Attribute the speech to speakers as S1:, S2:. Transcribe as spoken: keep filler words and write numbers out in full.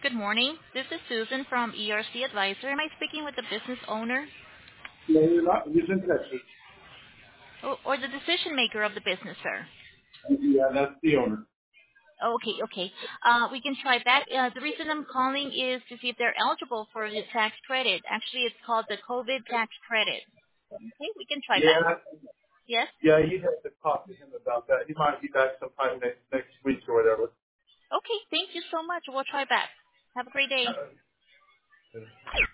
S1: Good morning. This is Susan from E R C Advisor. Am I speaking with the business owner
S2: No, you're not. He's in Texas.
S1: or, or the decision maker of the business, sir?
S2: Yeah, that's the owner.
S1: Okay, okay. Uh, we can try that. Uh, the reason I'm calling is to see if they're eligible for the tax credit. Actually, it's called the COVID tax credit. Okay, we can try that.
S2: Yeah,
S1: Yes?
S2: yeah, you have to talk to him about that. He might be back sometime next next week or whatever.
S1: Okay, thank you so much. We'll try back. Have a great day.
S2: Uh,